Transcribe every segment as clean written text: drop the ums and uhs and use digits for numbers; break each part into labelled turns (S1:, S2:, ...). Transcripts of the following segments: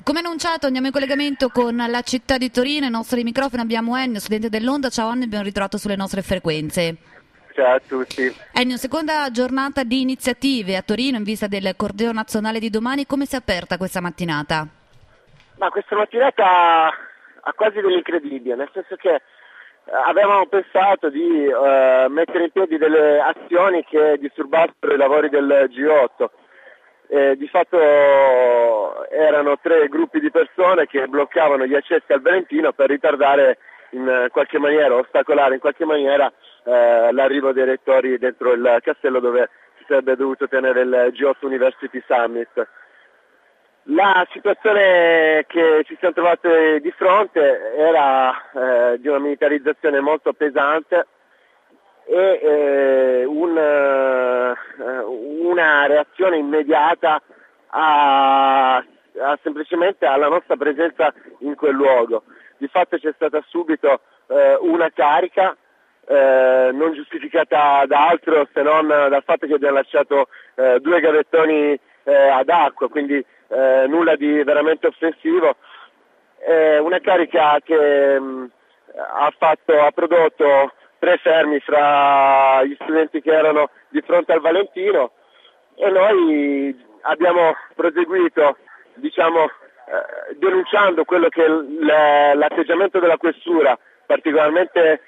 S1: Come annunciato andiamo in collegamento con la città di Torino, ai nostri microfoni abbiamo Ennio, studente dell'Onda. Ciao Ennio, abbiamo ritrovato sulle nostre frequenze.
S2: Ciao a tutti.
S1: Ennio, seconda giornata di iniziative a Torino in vista del corteo nazionale di domani, come si è aperta questa mattinata?
S2: Ma questa mattinata ha quasi dell'incredibile, nel senso che avevamo pensato di mettere in piedi delle azioni che disturbassero i lavori del G8. Di fatto erano 3 gruppi di persone che bloccavano gli accessi al Valentino per ritardare in qualche maniera, ostacolare in qualche maniera l'arrivo dei rettori dentro il castello dove si sarebbe dovuto tenere il G8 University Summit. La situazione che ci siamo trovati di fronte era di una militarizzazione molto pesante e una reazione immediata semplicemente alla nostra presenza in quel luogo. Di fatto c'è stata subito una carica non giustificata da altro se non dal fatto che abbiamo lasciato 2 gavettoni ad acqua, quindi nulla di veramente offensivo. Una carica che ha prodotto 3 fermi fra gli studenti che erano di fronte al Valentino e noi abbiamo proseguito, denunciando quello che è l'atteggiamento della questura, particolarmente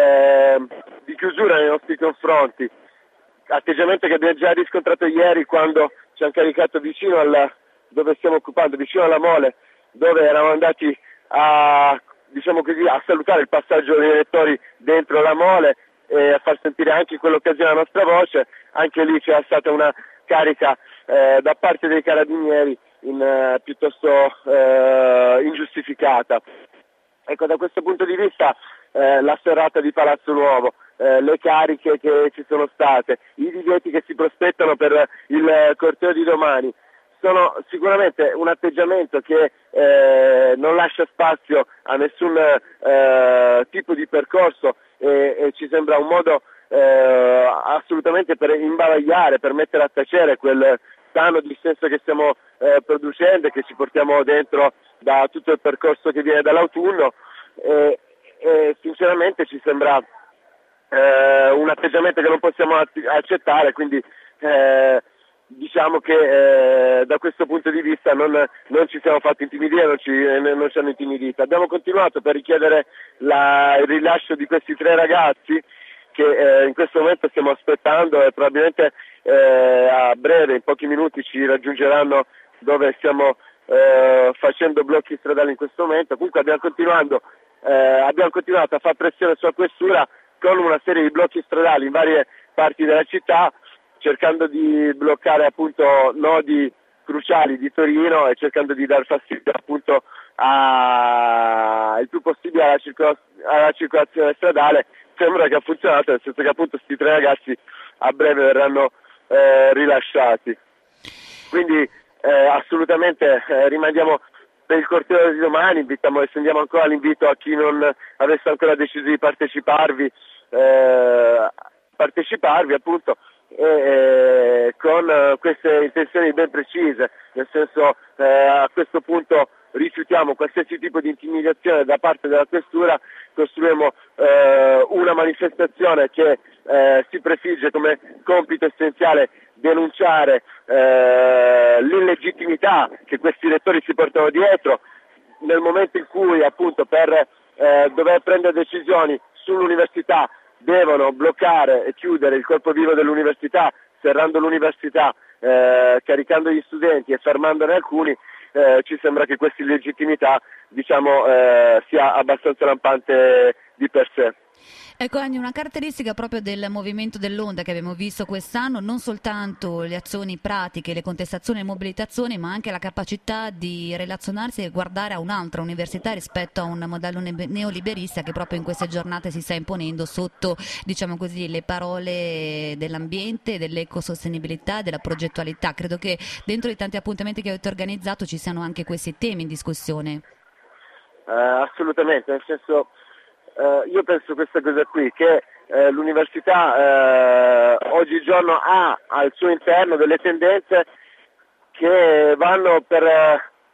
S2: di chiusura nei nostri confronti, atteggiamento che abbiamo già riscontrato ieri quando ci hanno caricato vicino dove stiamo occupando, vicino alla Mole, dove eravamo andati a salutare il passaggio dei rettori dentro la Mole e a far sentire anche in quell'occasione la nostra voce. Anche lì c'è stata una carica da parte dei carabinieri piuttosto ingiustificata. Ecco, da questo punto di vista la serrata di Palazzo Nuovo, le cariche che ci sono state, i divieti che si prospettano per il corteo di domani, sono sicuramente un atteggiamento che non lascia spazio a nessun tipo di percorso e ci sembra un modo assolutamente per imbavagliare, per mettere a tacere quel sano dissenso che stiamo producendo e che ci portiamo dentro da tutto il percorso che viene dall'autunno e sinceramente ci sembra un atteggiamento che non possiamo accettare, quindi diciamo che da questo punto di vista non ci siamo fatti intimidire, non ci hanno intimidito. Abbiamo continuato per richiedere il rilascio di questi 3 ragazzi che in questo momento stiamo aspettando e probabilmente a breve, in pochi minuti, ci raggiungeranno dove stiamo facendo blocchi stradali in questo momento. Comunque abbiamo continuato a fare pressione sulla questura con una serie di blocchi stradali in varie parti della città, cercando di bloccare appunto nodi cruciali di Torino e cercando di dar fastidio appunto il più possibile alla circolazione stradale. Sembra che ha funzionato, nel senso che appunto questi 3 ragazzi a breve verranno rilasciati. Quindi assolutamente rimandiamo per il corteo di domani, estendiamo ancora l'invito a chi non avesse ancora deciso di parteciparvi appunto con queste intenzioni ben precise, nel senso a questo punto rifiutiamo qualsiasi tipo di intimidazione da parte della questura, costruiremo una manifestazione che si prefigge come compito essenziale denunciare l'illegittimità che questi rettori si portano dietro nel momento in cui appunto per dover prendere decisioni sull'università devono bloccare e chiudere il corpo vivo dell'università, serrando l'università, caricando gli studenti e fermandone alcuni. Ci sembra che questa illegittimità sia abbastanza lampante di per sé.
S1: Ecco Ennio, una caratteristica proprio del movimento dell'Onda che abbiamo visto quest'anno, non soltanto le azioni pratiche, le contestazioni e le mobilitazioni, ma anche la capacità di relazionarsi e guardare a un'altra università rispetto a un modello neoliberista che proprio in queste giornate si sta imponendo sotto, diciamo così, le parole dell'ambiente, dell'ecosostenibilità, della progettualità. Credo che dentro i tanti appuntamenti che avete organizzato ci siano anche questi temi in discussione.
S2: Assolutamente, nel senso io penso questa cosa qui, che l'università oggigiorno ha al suo interno delle tendenze che vanno per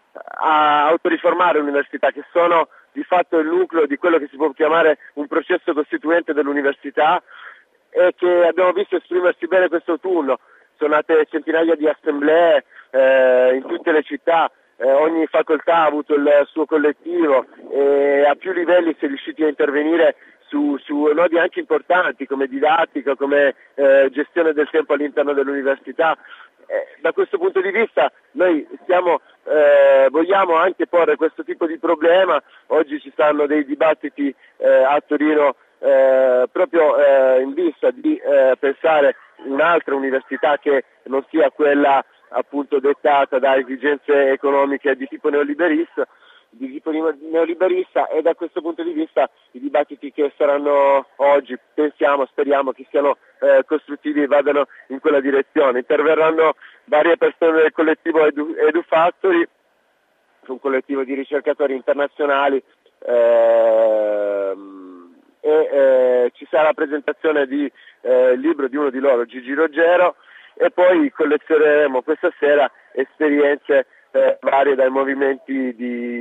S2: a autoriformare l'università, che sono di fatto il nucleo di quello che si può chiamare un processo costituente dell'università e che abbiamo visto esprimersi bene questo autunno. Sono nate centinaia di assemblee in tutte le città, ogni facoltà ha avuto il suo collettivo e a più livelli si è riusciti a intervenire su nodi anche importanti come didattica, come gestione del tempo all'interno dell'università. Da questo punto di vista noi vogliamo anche porre questo tipo di problema. Oggi ci stanno dei dibattiti a Torino proprio in vista di pensare un'altra università che non sia quella appunto dettata da esigenze economiche di tipo neoliberista, e da questo punto di vista i dibattiti che saranno oggi, speriamo che siano costruttivi e vadano in quella direzione. Interverranno varie persone del collettivo EduFactory, un collettivo di ricercatori internazionali, ci sarà la presentazione di libro di uno di loro, Gigi Rogero, e poi collezioneremo questa sera esperienze varie dai movimenti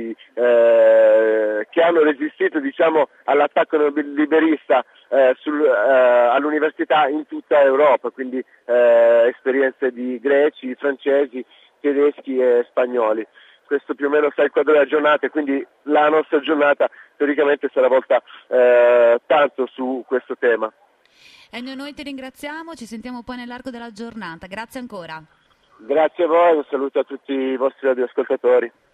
S2: che hanno resistito, diciamo, all'attacco liberista all'università in tutta Europa, quindi esperienze di greci, francesi, tedeschi e spagnoli. Questo più o meno sta il quadro della giornata e quindi la nostra giornata teoricamente sarà volta tanto su questo tema.
S1: Ennio, noi ti ringraziamo, ci sentiamo poi nell'arco della giornata. Grazie ancora.
S2: Grazie a voi, un saluto a tutti i vostri radioascoltatori.